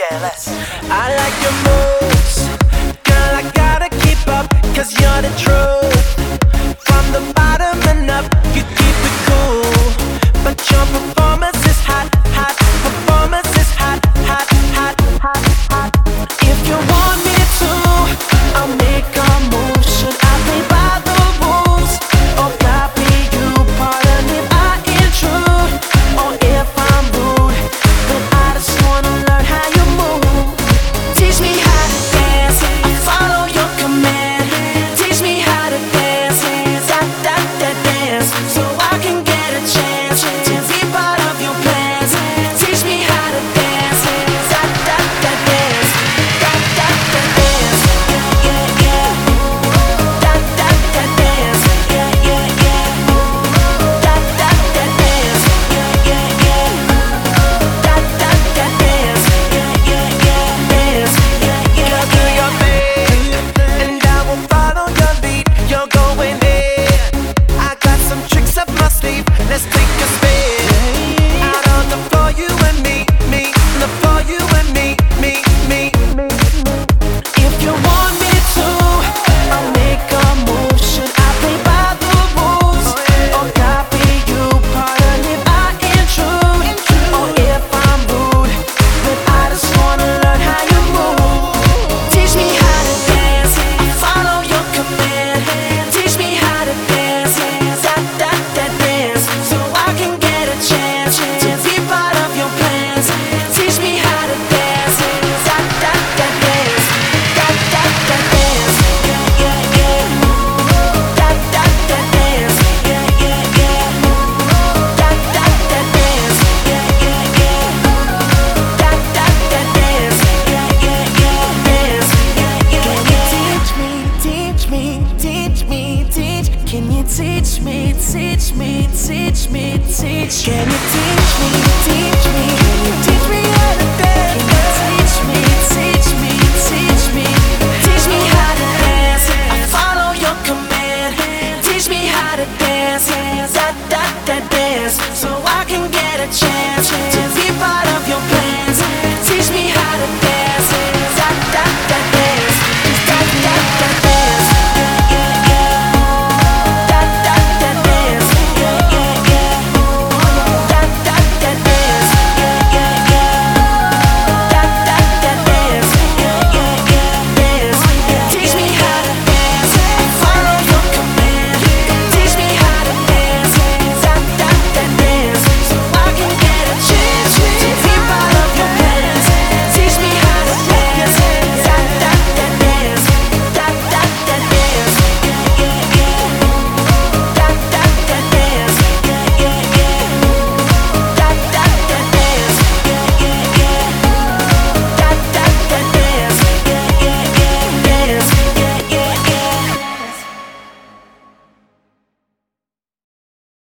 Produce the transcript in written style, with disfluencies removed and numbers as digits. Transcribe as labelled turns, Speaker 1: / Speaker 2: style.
Speaker 1: careless.
Speaker 2: I like your moves, girl, I gotta keep up, cause you're the truth. From the bottom and up, you keep it cool. But your performance is hot, hot. Performance is hot, hot, hot, hot, hot. If you want me to, I'll make a move. Should I play by the rules, or copy you? Pardon if I intrude, or if I'm rude, but I just wanna learn how you move. Teach me how to dance, I follow your command. Teach me how to dance, da da da dance, so I can get a chance to be part of your plans. Teach me how to dance, da da da dance, da da da dance, yeah yeah yeah, da da da dance, yeah yeah yeah, da da da dance, yeah yeah yeah, da da da dance, yeah yeah yeah, dance, yeah yeah. Girl, do your thing, and I will follow your lead. You're going in. I got some tricks up my sleeve. Let's take a spin. Out on the floor, you and me, me. On the floor, you and me, me, me. If you want me to, I'll make a move. Should I play by the rules, or copy you? Pardon if I intrude, or if I'm rude, but I just wanna learn how you move. Teach me how to dance, I follow your command. Teach me how to dance, da da da dance, so I can get a chance to be part of your plans. Teach me how to dance, da da da dance, da da da dance, yeah yeah yeah, da da da dance, yeah yeah yeah, da da da dance, yeah yeah yeah, da da da dance, yeah yeah yeah, dance, yeah yeah yeah. Teach me, teach me, teach me, teach. Can you teach me, teach me, teach me, teach? Can you teach me, teach me? Can you teach me how to dance? Can you teach me, teach me, teach me? Teach me how to dance, I follow your command. Teach me how to dance, da da da dance, so I can get a chance to